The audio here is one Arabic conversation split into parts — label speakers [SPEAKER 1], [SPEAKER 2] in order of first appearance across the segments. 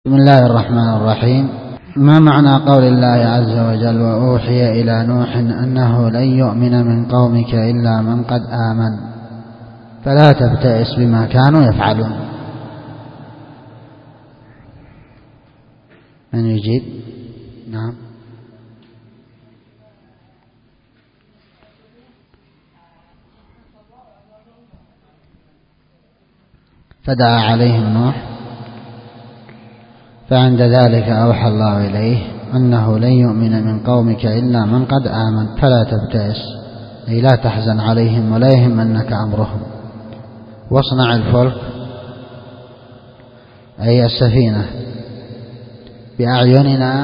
[SPEAKER 1] بسم الله الرحمن الرحيم. ما معنى قول الله عز وجل وأوحي إلى نوح أنه لن يؤمن من قومك إلا من قد آمن فلا تبتئس بما كانوا يفعلون؟ من يجيب؟ نعم. فدعا عليهم نوح، فعند ذلك أوحى الله إليه أنه لن يؤمن من قومك إلا من قد آمن فلا تبتئس، أي لا تحزن عليهم ولا يهمنك أمرهم، واصنع الفلك أي السفينة بأعيننا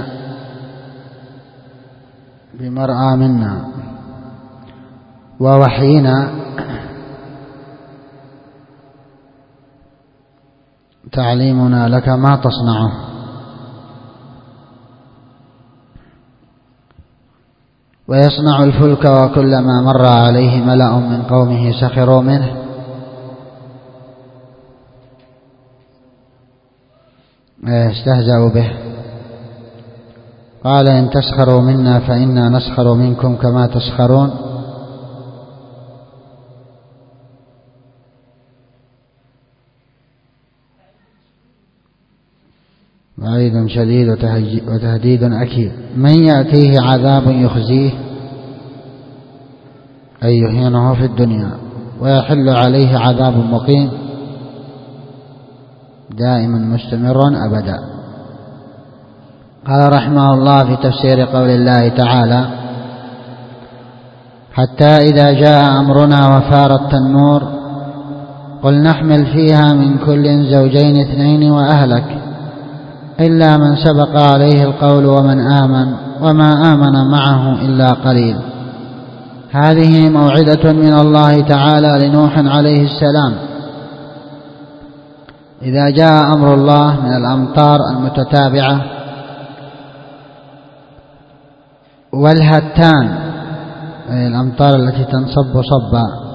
[SPEAKER 1] بمرأى منا ووحينا تعليمنا لك ما تصنعه. ويصنع الفلك وكلما مر عليه ملأ من قومه سخروا منه استهزأوا به، قال إن تسخروا منا فإنا نسخر منكم كما تسخرون. وعيد شديد وتهديد أكيد. من يأتيه عذاب يخزيه أي يهينه في الدنيا ويحل عليه عذاب مقيم دائما مستمر أبدا. قال رحمه الله في تفسير قول الله تعالى حتى إذا جاء أمرنا وفار التنور قل نحمل فيها من كل زوجين اثنين وأهلك إلا من سبق عليه القول ومن آمن وما آمن معه إلا قليل. هذه موعظة من الله تعالى لنوح عليه السلام إذا جاء أمر الله من الأمطار المتتابعة والهتان، أي الأمطار التي تنصب صبا،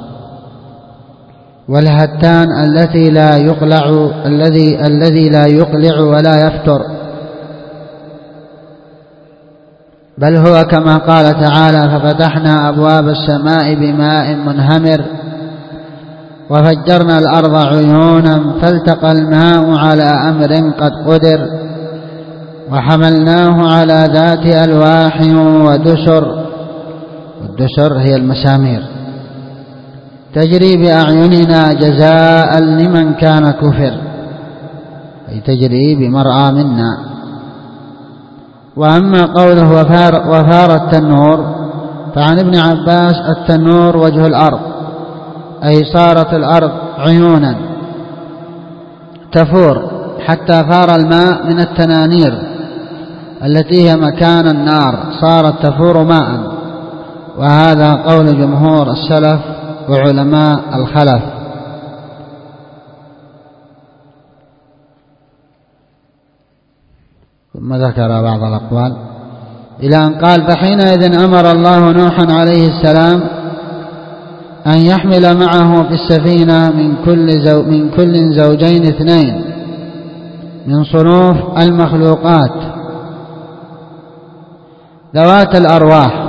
[SPEAKER 1] والهتان التي لا يقلع الذي لا يقلع ولا يفتر، بل هو كما قال تعالى ففتحنا أبواب السماء بماء منهمر وفجرنا الأرض عيونا فالتقى الماء على أمر قد قدر وحملناه على ذات ألواح ودسر، والدسر هي المسامير، تجري بأعيننا جزاء لمن كان كفر، أي تجري بمرأى منا. وأما قوله وفار التنور فعن ابن عباس التنور وجه الأرض، أي صارت الأرض عيونا تفور حتى فار الماء من التنانير التي هي مكان النار صارت تفور ماء. وهذا قول جمهور السلف وعلماء الخلف. ثم ذكر بعض الأقوال إلى أن قال فحينئذ أمر الله نوحا عليه السلام أن يحمل معه في السفينة من كل زوجين اثنين من صنوف المخلوقات ذوات الأرواح،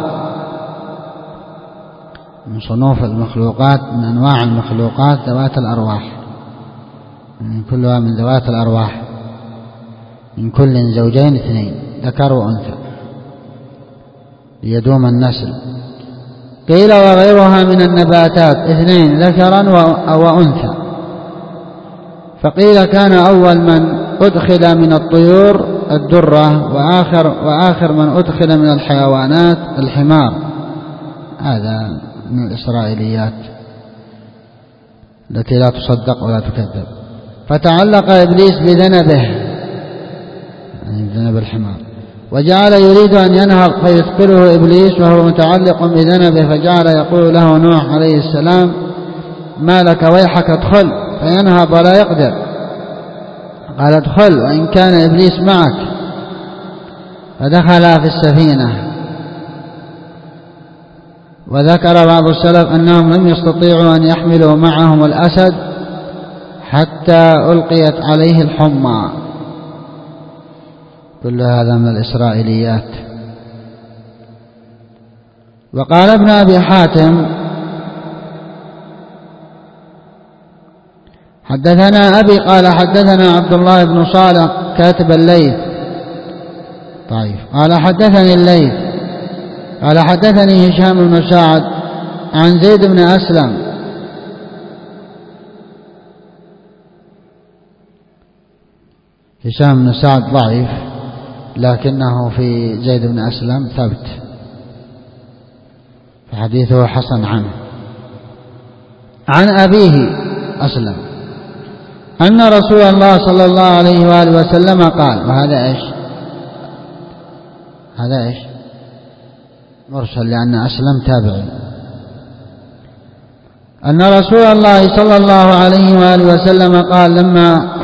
[SPEAKER 1] من صنوف المخلوقات من أنواع المخلوقات ذوات الأرواح، من كلها من ذوات الأرواح، من كل زوجين اثنين ذكر وأنثى ليدوم النسل. قيل وغيرها من النباتات اثنين ذكرا وأنثى، فقيل كان أول من أدخل من الطيور الدرة وآخر من أدخل من الحيوانات الحمار. هذا من الإسرائيليات التي لا تصدق ولا تكذب. فتعلق إبليس بذنبه، يعني بذنب الحمار، وجعل يريد أن ينهض فيثقله إبليس وهو متعلق بذنبه، فجعل يقول له نوح عليه السلام ما لك ويحك ادخل، فينهض ولا يقدر. قال ادخل وإن كان إبليس معك، فدخل في السفينة. وذكر بعض السلف أنهم لم يستطيعوا أن يحملوا معهم الأسد حتى ألقيت عليه الحمى، كل هذا من الإسرائيليات. وقال ابن أبي حاتم حدثنا أبي قال حدثنا عبد الله بن صالح كاتب الليث طيب قال حدثني الليث قال حدثني هشام بن سعد عن زيد بن أسلم هشام بن سعد ضعيف لكنه في زيد بن أسلم ثبت فحديثه حسن عنه عن أبيه أسلم أن رسول الله صلى الله عليه وآله وسلم قال وهذا إيش هذا إيش مرسل لأن أسلم تابعي أن رسول الله صلى الله عليه وآله وسلم قال لما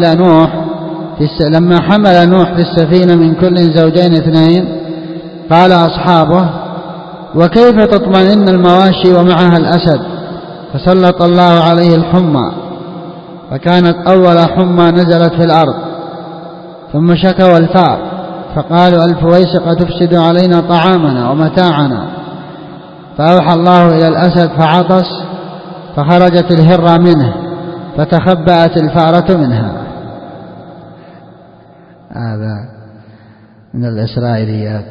[SPEAKER 1] حمل نوح في السفينة من كل زوجين اثنين قال أصحابه وكيف تطمئن المواشي ومعها الأسد فسلط الله عليه الحمى فكانت أول حمى نزلت في الأرض ثم شكوا الفأر فقالوا الفويسقة تفسد علينا طعامنا ومتاعنا فأوحى الله إلى الأسد فعطس فخرجت الهرة منه فتخبأت الفأرة منها. هذا من الإسرائيليات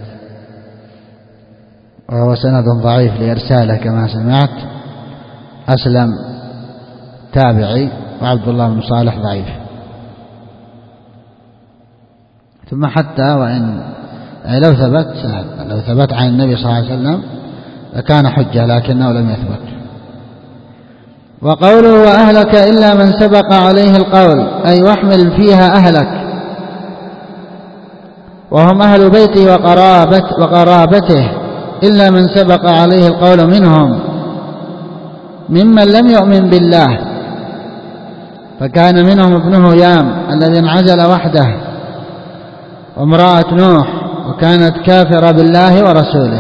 [SPEAKER 1] وهو سند ضعيف لإرساله كما سمعت. أسلم تابعي وعبد الله بن صالح ضعيف. ثم حتى وإن لو ثبت عن النبي صلى الله عليه وسلم لكان حجة لكنه لم يثبت. وقوله وأهلك إلا من سبق عليه القول أي واحمل فيها أهلك وهم أهل بيته وقرابته إلا من سبق عليه القول منهم ممن لم يؤمن بالله فكان منهم ابنه يام الذي انعزل وحده وامرأة نوح وكانت كافرة بالله ورسوله.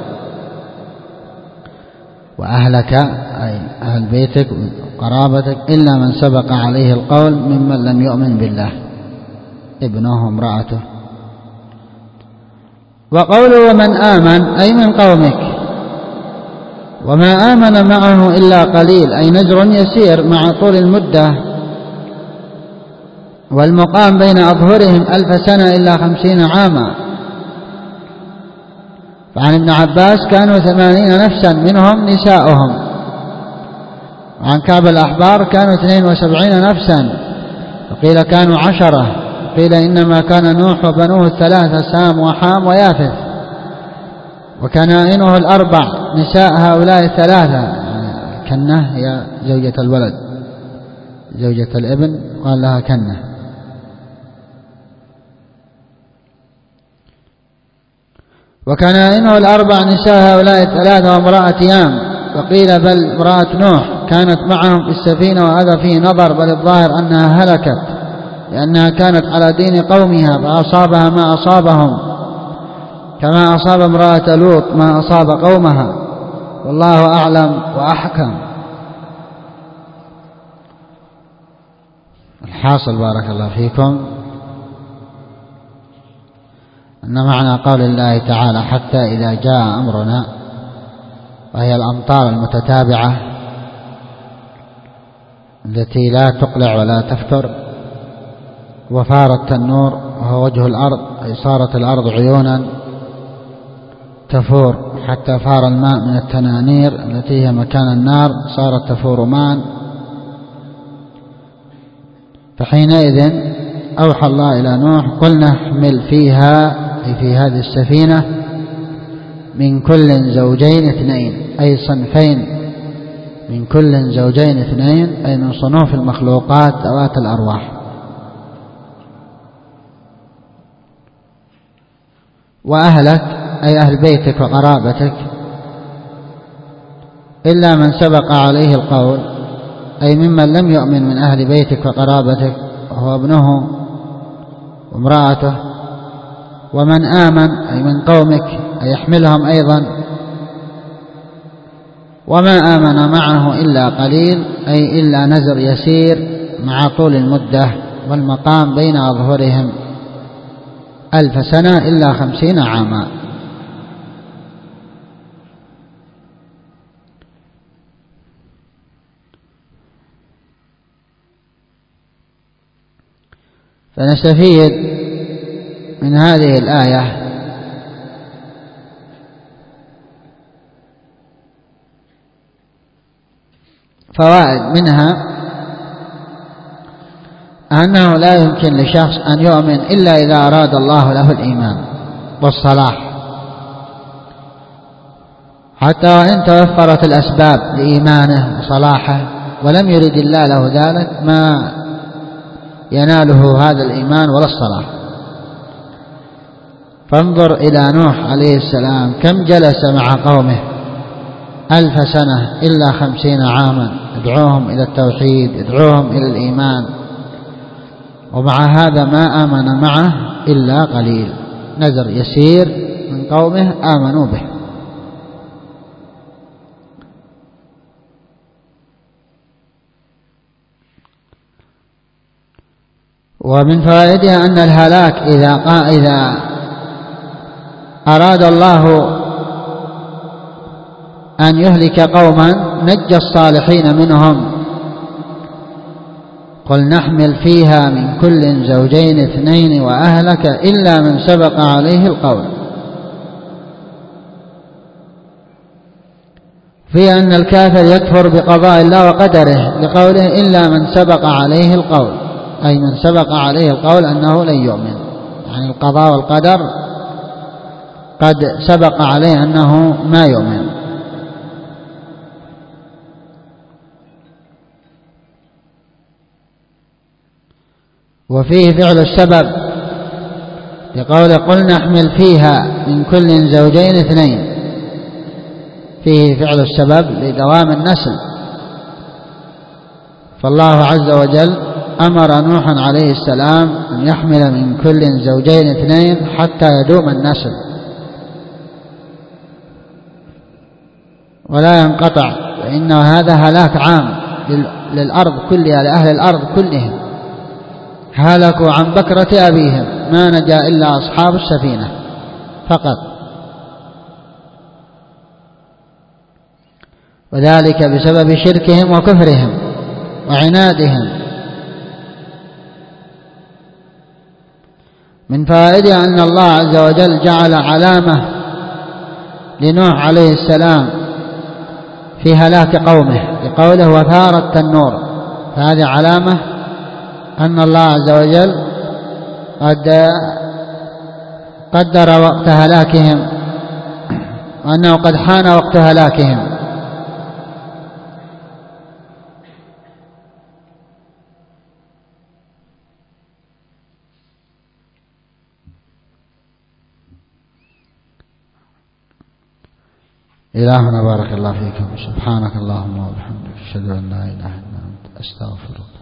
[SPEAKER 1] وأهلك أي أهل بيتك وقرابتك إلا من سبق عليه القول ممن لم يؤمن بالله ابنه وامرأته. وقوله ومن آمن أي من قومك وما آمن معه إلا قليل أي نزر يسير مع طول المدة والمقام بين أظهرهم 1000 سنة إلا 50 عاما. فعن ابن عباس كانوا 80 نفسا منهم نساؤهم. وعن كعب الأحبار كانوا 72 نفسا وقيل كانوا 10 وقيل إنما كان نوح وبنوه 3 سام وحام ويافث وكنائنه 4 نساء هؤلاء 3 كنة هي زوجة الولد زوجة الابن قال لها كنة. وكنائنه 4 نساء هؤلاء 3 وامرأة يام وقيل بل امرأة نوح كانت معهم في السفينة وهذا فيه نظر بل الظاهر أنها هلكت لأنها كانت على دين قومها فأصابها ما أصابهم كما أصاب امرأة لوط ما أصاب قومها والله أعلم وأحكم. الحاصل بارك الله فيكم أن معنى قول الله تعالى حتى إذا جاء أمرنا وهي الأمطار المتتابعة التي لا تقلع ولا تفتر وفار التنور وهو وجه الأرض أي صارت الأرض عيونا تفور حتى فار الماء من التنانير التي هي مكان النار صارت تفور ماء. فحينئذ أوحى الله إلى نوح قلنا احمل فيها أي في هذه السفينة من كل زوجين 2 أي صنفين من كل زوجين 2 أي من صنوف المخلوقات ذوات الأرواح. وأهلك أي أهل بيتك وقرابتك إلا من سبق عليه القول أي ممن لم يؤمن من أهل بيتك وقرابتك وهو ابنه وامرأته. ومن آمن أي من قومك أي يحملهم أيضا. وما آمن معه إلا قليل أي إلا نزر يسير مع طول المدة والمقام بين أظهرهم 1000 سنة إلا 50 عاما. فنستفيد من هذه الآية فوائد، منها أنه لا يمكن لشخص أن يؤمن إلا إذا أراد الله له الإيمان والصلاح، حتى وإن توفرت الأسباب لإيمانه وصلاحه ولم يرد الله له ذلك ما يناله هذا الإيمان ولا الصلاح. فانظر إلى نوح عليه السلام كم جلس مع قومه 1000 سنة إلا 50 عاما، يدعوهم إلى التوحيد، يدعوهم إلى الإيمان، ومع هذا ما آمن معه إلا قليل، نذر يسير من قومه آمنوا به. ومن فوائدها أن الهلاك إذا أراد الله أن يهلك قوما نجى الصالحين منهم، قل نحمل فيها من كل زوجين 2 وأهلك إلا من سبق عليه القول. في أن الكافر يكفر بقضاء الله وقدره لقوله إلا من سبق عليه القول، أي من سبق عليه القول أنه لن يؤمن، يعني القضاء والقدر قد سبق عليه أنه ما يؤمن. وفيه فعل السبب لقول قل نحمل فيها من كل زوجين 2، فيه فعل السبب لدوام النسل، فالله عز وجل أمر نوحا عليه السلام أن يحمل من كل زوجين 2 حتى يدوم النسل ولا ينقطع، فإن هذا هلاك عام للأرض كلها، لأهل الأرض كلهم هلكوا عن بكرة أبيهم، ما نجا إلا أصحاب السفينة فقط، وذلك بسبب شركهم وكفرهم وعنادهم. من فوائدها أن الله عز وجل جعل علامة لنوح عليه السلام في هلاك قومه لقوله وثار التنور، فهذه علامة أن الله عز وجل قد قدر وقت هلاكهم وأنه قد حان وقت هلاكهم. إلهنا بارك الله فيكم، سبحانك اللهم وبحمدك، أشهد أن لا إله إلا أنت، أستغفرك.